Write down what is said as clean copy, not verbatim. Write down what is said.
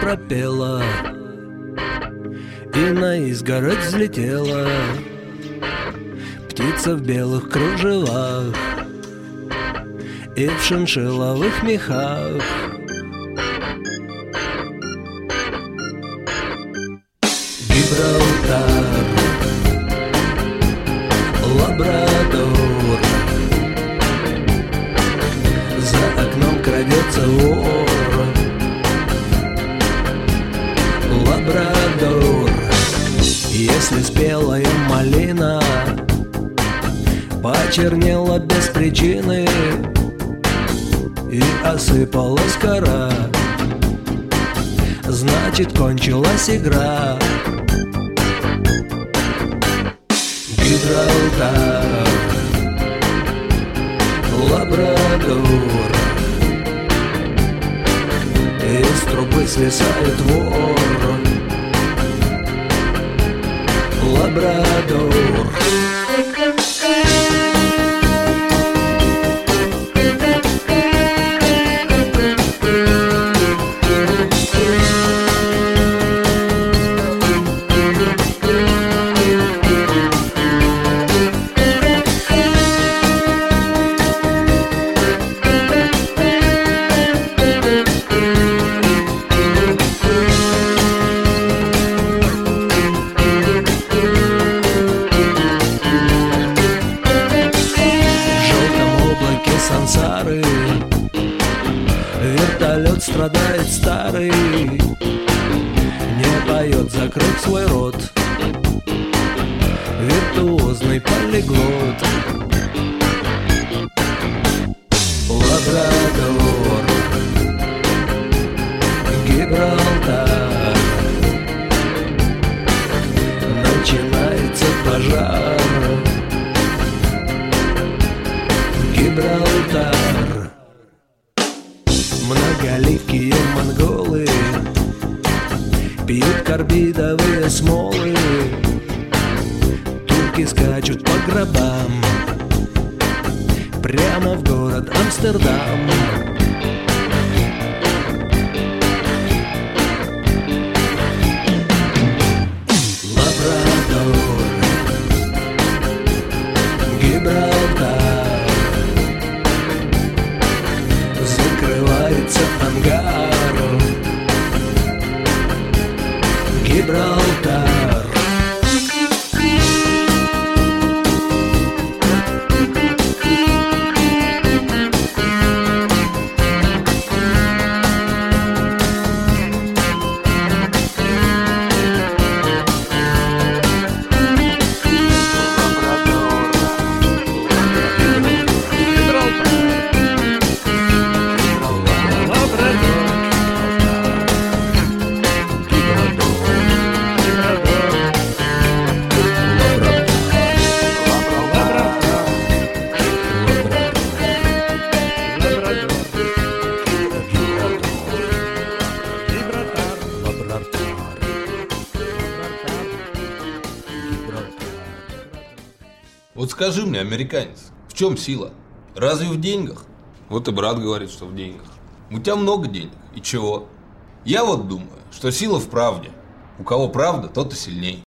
пропела и на изгородь взлетела птица в белых кружевах и в шиншилловых мехах. Гибралтар, Лабрадор, за окном крадется вор. Лабрадор, если спелая малина почернела без причины и осыпалась кора, значит, кончилась игра. Гибралтар, Лабрадор, из трубы свисает вор. Лабрадор. Сансары вертолет страдает старый, не поет, закрыть свой рот, виртуозный полиглот. Лабрадор, Гибралтар, начинается пожар. Гибралтар. Многоликие монголы пьют карбидовые смолы, турки скачут по гробам прямо в город Амстердам. Лабрадор, Гибралтар, закрывается ангар. Гибралтар. Вот скажи мне, американец, в чем сила? Разве в деньгах? Вот и брат говорит, что в деньгах. У тебя много денег, и чего? Я вот думаю, что сила в правде. У кого правда, тот и сильней.